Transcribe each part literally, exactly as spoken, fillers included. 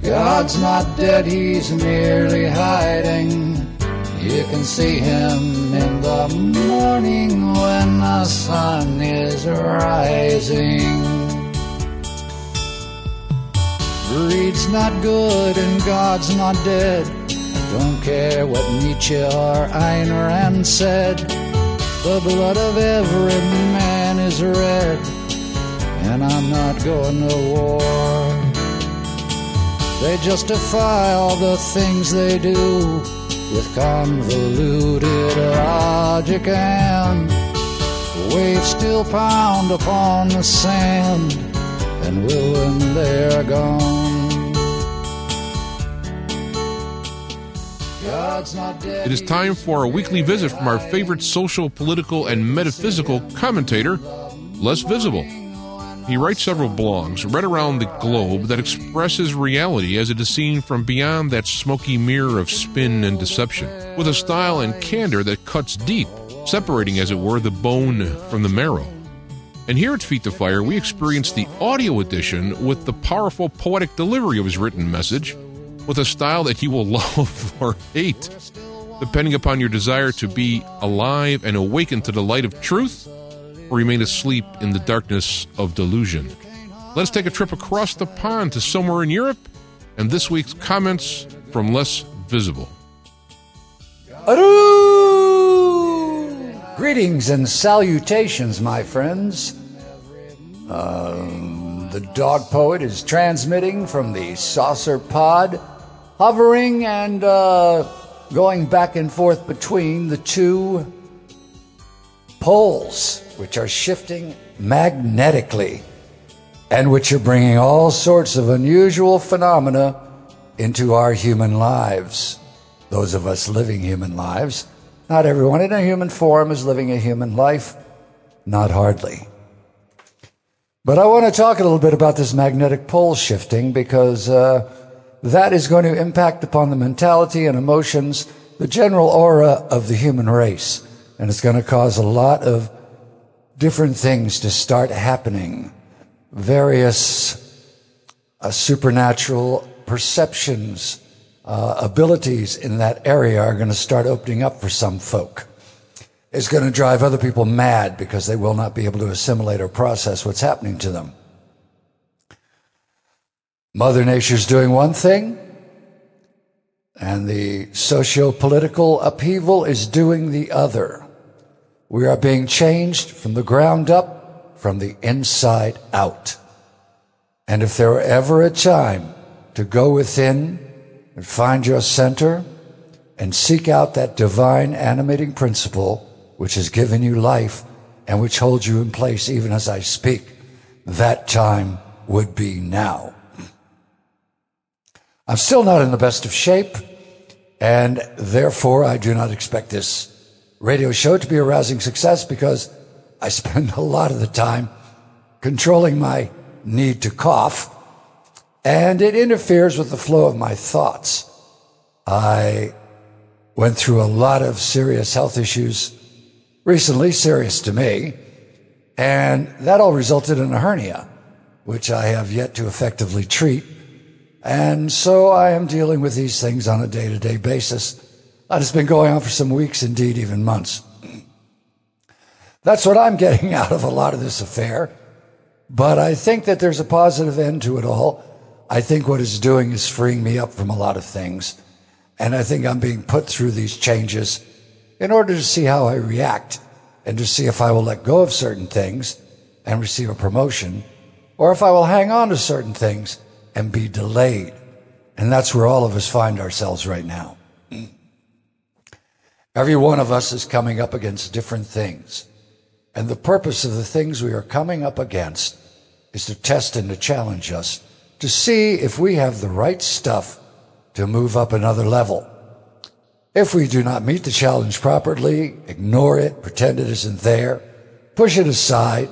God's not dead, he's merely hiding. You can see him in the morning when the sun is rising. Greed's not good and God's not dead. I don't care what Nietzsche or Ayn Rand said. The blood of every man is red, and I'm not going to war. They justify all the things they do with convoluted logic, and waves still pound upon the sand and will when they're gone. God's not dead. It is time for a weekly visit from our favorite social, political, and metaphysical commentator, Les Visible. He writes several blogs right around the globe that expresses reality as it is seen from beyond that smoky mirror of spin and deception, with a style and candor that cuts deep, separating, as it were, the bone from the marrow. And here at Feet to Fire, we experience the audio edition with the powerful poetic delivery of his written message, with a style that you will love or hate, depending upon your desire to be alive and awaken to the light of truth, or remain asleep in the darkness of delusion. Let's take a trip across the pond to somewhere in Europe, and this week's comments from Les Visible. Aroo! Greetings and salutations, my friends. Um, the dog poet is transmitting from the saucer pod, hovering and uh, going back and forth between the two poles, which are shifting magnetically and which are bringing all sorts of unusual phenomena into our human lives. Those of us living human lives. Not everyone in a human form is living a human life. Not hardly. But I want to talk a little bit about this magnetic pole shifting, because uh, that is going to impact upon the mentality and emotions, the general aura of the human race. And it's going to cause a lot of different things to start happening. Various uh, supernatural perceptions, uh, abilities in that area are going to start opening up for some folk. It's going to drive other people mad because they will not be able to assimilate or process what's happening to them. Mother Nature's doing one thing, and the socio-political upheaval is doing the other. We are being changed from the ground up, from the inside out. And if there were ever a time to go within and find your center and seek out that divine animating principle which has given you life and which holds you in place even as I speak, that time would be now. I'm still not in the best of shape, and therefore I do not expect this radio show to be a rousing success, because I spend a lot of the time controlling my need to cough, and it interferes with the flow of my thoughts. I went through a lot of serious health issues recently, serious to me, and that all resulted in a hernia, which I have yet to effectively treat. And so I am dealing with these things on a day-to-day basis. That has been going on for some weeks, indeed even months. That's what I'm getting out of a lot of this affair. But I think that there's a positive end to it all. I think what it's doing is freeing me up from a lot of things. And I think I'm being put through these changes in order to see how I react, and to see if I will let go of certain things and receive a promotion, or if I will hang on to certain things and be delayed. And that's where all of us find ourselves right now. Every one of us is coming up against different things. And the purpose of the things we are coming up against is to test and to challenge us, to see if we have the right stuff to move up another level. If we do not meet the challenge properly, ignore it, pretend it isn't there, push it aside,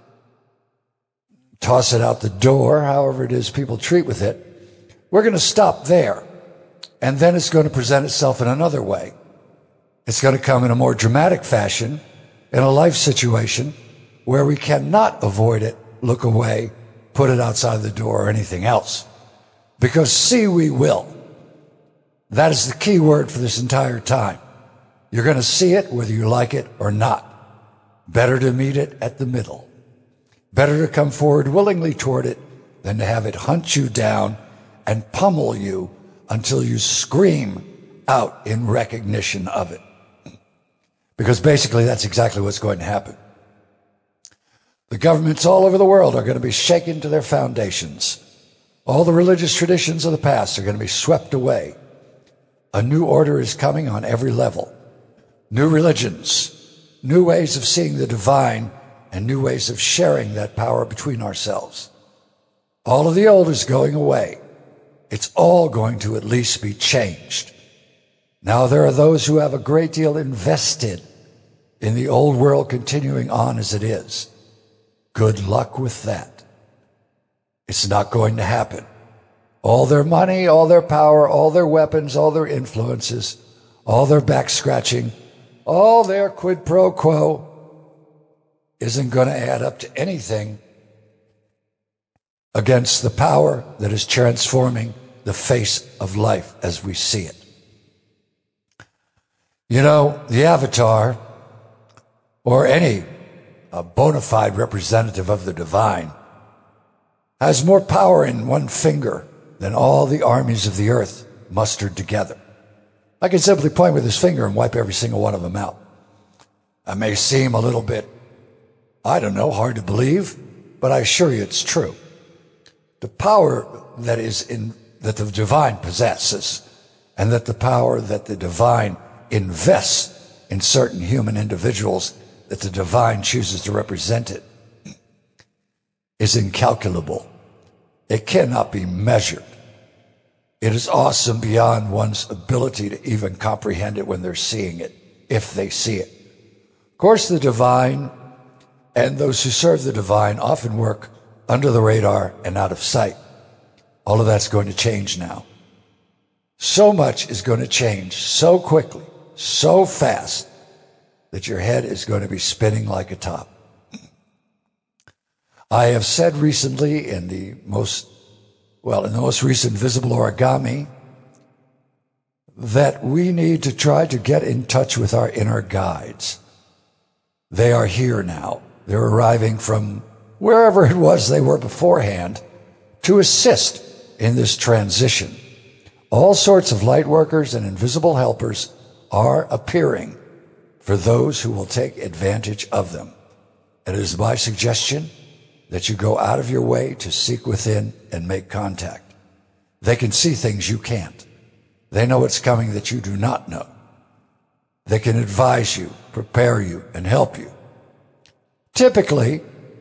toss it out the door, however it is people treat with it, we're going to stop there. And then it's going to present itself in another way. It's going to come in a more dramatic fashion, in a life situation where we cannot avoid it, look away, put it outside the door, or anything else. Because see we will. That is the key word for this entire time. You're going to see it whether you like it or not. Better to meet it at the middle. Better to come forward willingly toward it than to have it hunt you down and pummel you until you scream out in recognition of it. Because basically that's exactly what's going to happen. The governments all over the world are going to be shaken to their foundations. All the religious traditions of the past are going to be swept away. A new order is coming on every level. New religions, new ways of seeing the divine, and new ways of sharing that power between ourselves. All of the old is going away. It's all going to at least be changed. Now there are those who have a great deal invested in the old world continuing on as it is. Good luck with that. It's not going to happen. All their money, all their power, all their weapons, all their influences, all their back scratching, all their quid pro quo isn't going to add up to anything against the power that is transforming the face of life as we see it. You know, the avatar, or any a bona fide representative of the divine, has more power in one finger than all the armies of the earth mustered together. I can simply point with his finger and wipe every single one of them out. That may seem a little bit, I don't know, hard to believe, but I assure you it's true. The power that is in, that the divine possesses, and that the power that the divine invests in certain human individuals that the divine chooses to represent it, is incalculable. It cannot be measured. It is awesome beyond one's ability to even comprehend it when they're seeing it, if they see it. Of course, the divine and those who serve the divine often work under the radar and out of sight. All of that's going to change now. So much is going to change so quickly, so fast, that your head is going to be spinning like a top. I have said recently in the most, well, in the most recent Visible Origami, that we need to try to get in touch with our inner guides. They are here now. They're arriving from wherever it was they were beforehand to assist in this transition. All sorts of light workers and invisible helpers are appearing for those who will take advantage of them. It is my suggestion that you go out of your way to seek within and make contact. They can see things you can't. They know what's coming that you do not know. They can advise you, prepare you, and help you. Typically,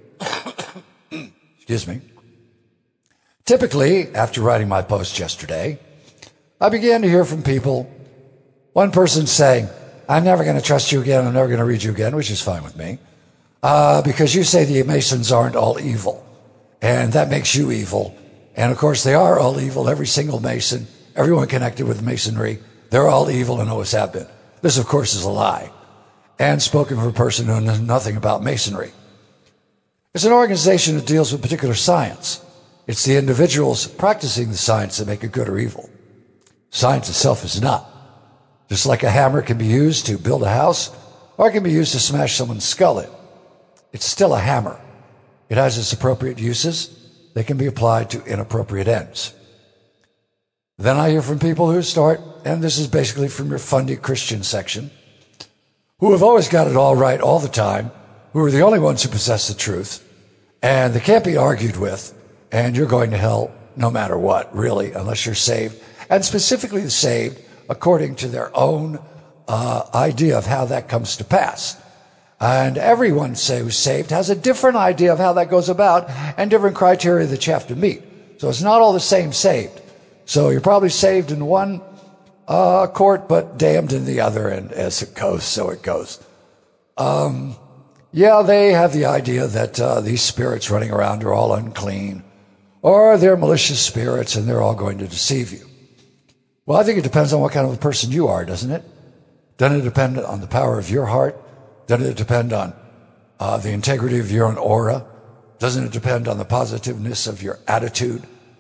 excuse me, typically, after writing my post yesterday, I began to hear from people, one person saying, I'm never going to trust you again, I'm never going to read you again, which is fine with me, uh, because you say the Masons aren't all evil, and that makes you evil. And of course, they are all evil, every single Mason, everyone connected with Masonry, they're all evil and always have been. This, of course, is a lie, and spoken from a person who knows nothing about Masonry. It's an organization that deals with particular science. It's the individuals practicing the science that make it good or evil. Science itself is not. Just like a hammer can be used to build a house, or it can be used to smash someone's skull in. It's still a hammer. It has its appropriate uses. They can be applied to inappropriate ends. Then I hear from people who start, and this is basically from your fundy Christian section, who have always got it all right all the time, who are the only ones who possess the truth, and they can't be argued with, and you're going to hell no matter what, really, unless you're saved, and specifically saved according to their own uh, idea of how that comes to pass. And everyone say who's saved has a different idea of how that goes about and different criteria that you have to meet. So it's not all the same saved. So you're probably saved in one uh, court, but damned in the other, and as it goes, so it goes. Um, yeah, they have the idea that uh, these spirits running around are all unclean, or they're malicious spirits and they're all going to deceive you. Well, I think it depends on what kind of a person you are, doesn't it? Doesn't it depend on the power of your heart? Doesn't it depend on uh, the integrity of your own aura? Doesn't it depend on the positiveness of your attitude?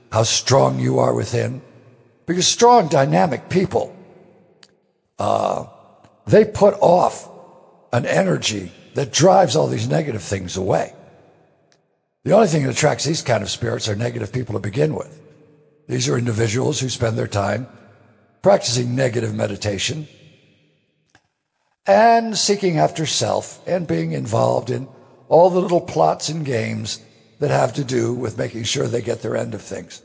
how strong you are within. Because strong, dynamic people, uh, they put off an energy that drives all these negative things away. The only thing that attracts these kind of spirits are negative people to begin with. These are individuals who spend their time practicing negative meditation and seeking after self and being involved in all the little plots and games that have to do with making sure they get their end of things.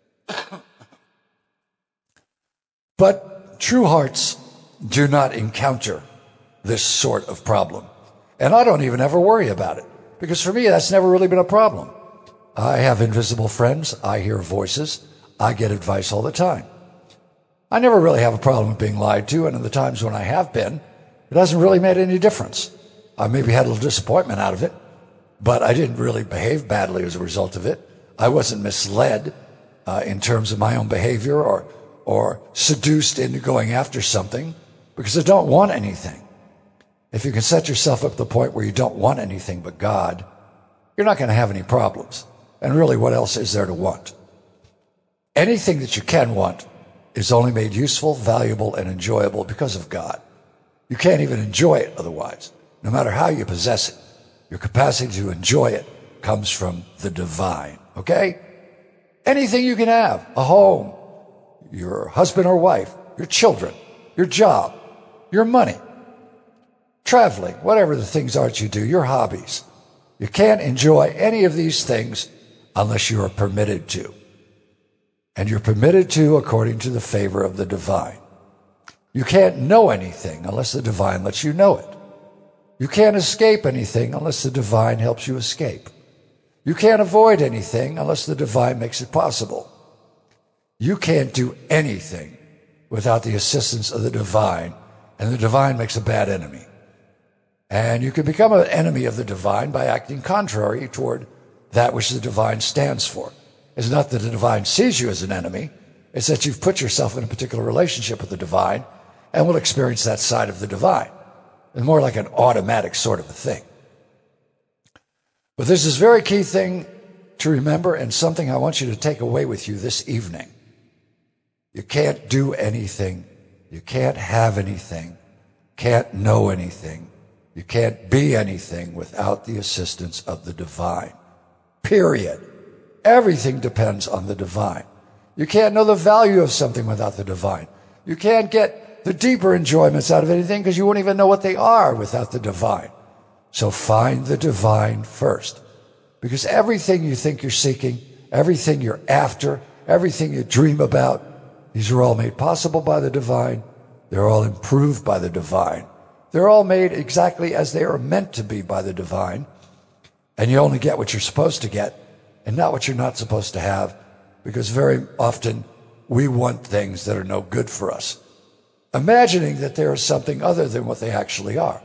But true hearts do not encounter this sort of problem. And I don't even ever worry about it, because for me, that's never really been a problem. I have invisible friends. I hear voices. I get advice all the time. I never really have a problem with being lied to, and in the times when I have been, it hasn't really made any difference. I maybe had a little disappointment out of it, but I didn't really behave badly as a result of it. I wasn't misled uh, in terms of my own behavior or or seduced into going after something, because I don't want anything. If you can set yourself up to the point where you don't want anything but God, you're not going to have any problems. And really, what else is there to want? Anything that you can want is only made useful, valuable, and enjoyable because of God. You can't even enjoy it otherwise, no matter how you possess it. Your capacity to enjoy it comes from the divine, okay? Anything you can have, a home, your husband or wife, your children, your job, your money, traveling, whatever the things are that you do, your hobbies. You can't enjoy any of these things unless you are permitted to. And you're permitted to according to the favor of the divine. You can't know anything unless the divine lets you know it. You can't escape anything unless the divine helps you escape. You can't avoid anything unless the divine makes it possible. You can't do anything without the assistance of the divine, and the divine makes a bad enemy. And you can become an enemy of the divine by acting contrary toward that which the divine stands for. It's not that the divine sees you as an enemy, it's that you've put yourself in a particular relationship with the divine and will experience that side of the divine. It's more like an automatic sort of a thing. But this is a very key thing to remember, and something I want you to take away with you this evening. You can't do anything. You can't have anything. Can't know anything. You can't be anything without the assistance of the divine. Period. Everything depends on the divine. You can't know the value of something without the divine. You can't get the deeper enjoyments out of anything because you won't even know what they are without the divine. So find the divine first. Because everything you think you're seeking, everything you're after, everything you dream about, these are all made possible by the divine. They're all improved by the divine. They're all made exactly as they are meant to be by the divine. And you only get what you're supposed to get and not what you're not supposed to have, because very often we want things that are no good for us, imagining that there is something other than what they actually are.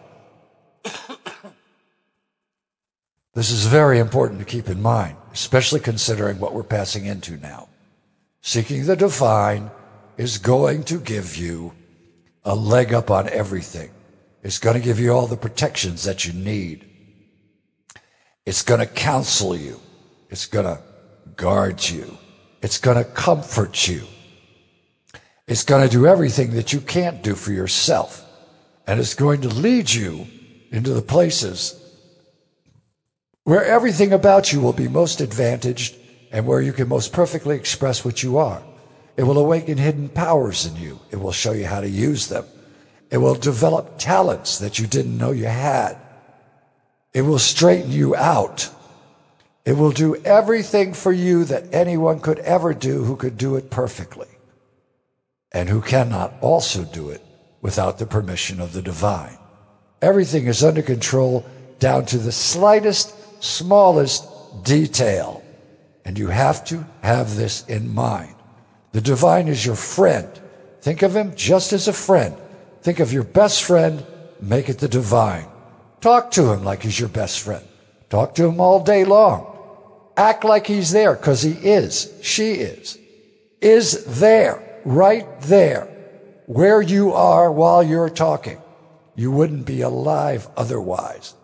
This is very important to keep in mind, especially considering what we're passing into now. Seeking the divine is going to give you a leg up on everything. It's going to give you all the protections that you need. It's going to counsel you. It's going to guard you. It's going to comfort you. It's going to do everything that you can't do for yourself. And it's going to lead you into the places where everything about you will be most advantaged and where you can most perfectly express what you are. It will awaken hidden powers in you. It will show you how to use them. It will develop talents that you didn't know you had. It will straighten you out. It will do everything for you that anyone could ever do who could do it perfectly, and who cannot also do it without the permission of the divine. Everything is under control down to the slightest, smallest detail. And you have to have this in mind. The divine is your friend. Think of him just as a friend. Think of your best friend, make it the divine. Talk to him like he's your best friend. Talk to him all day long. Act like he's there, because he is. She is. Is there, right there, where you are while you're talking. You wouldn't be alive otherwise.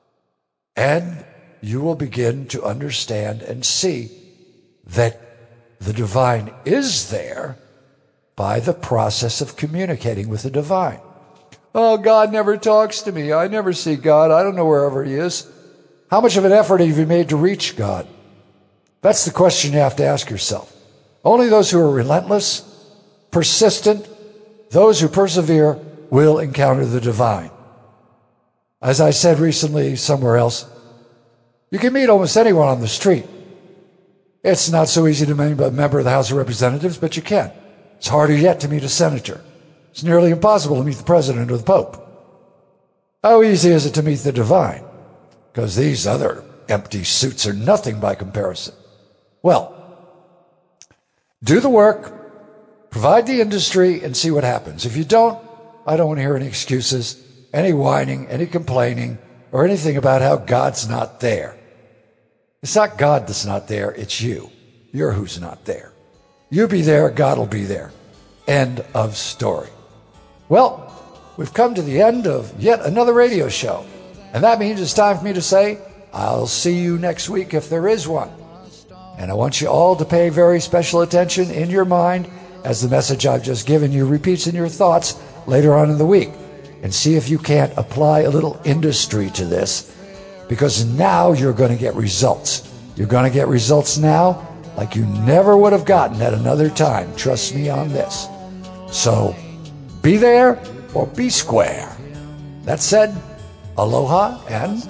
And you will begin to understand and see that the divine is there by the process of communicating with the divine. Oh, God never talks to me. I never see God. I don't know wherever he is. How much of an effort have you made to reach God? That's the question you have to ask yourself. Only those who are relentless, persistent, those who persevere will encounter the divine. As I said recently somewhere else, you can meet almost anyone on the street. It's not so easy to meet a member of the House of Representatives, but you can. It's harder yet to meet a senator. It's nearly impossible to meet the president or the pope. How easy is it to meet the divine? Because these other empty suits are nothing by comparison. Well, do the work, provide the industry, and see what happens. If you don't, I don't want to hear any excuses, any whining, any complaining, or anything about how God's not there. It's not God that's not there, it's you. You're who's not there. You be there, God will be there. End of story. Well, we've come to the end of yet another radio show. And that means it's time for me to say, I'll see you next week if there is one. And I want you all to pay very special attention in your mind as the message I've just given you repeats in your thoughts later on in the week. And see if you can't apply a little industry to this, because now you're going to get results. You're going to get results now like you never would have gotten at another time. Trust me on this. So be there or be square. That said, aloha and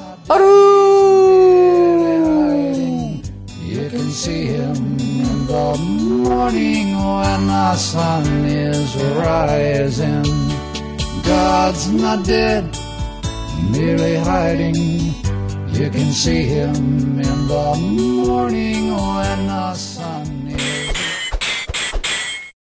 aru! You can see him in the morning when the sun is rising. God's not dead, merely hiding. You can see him in the morning when the sun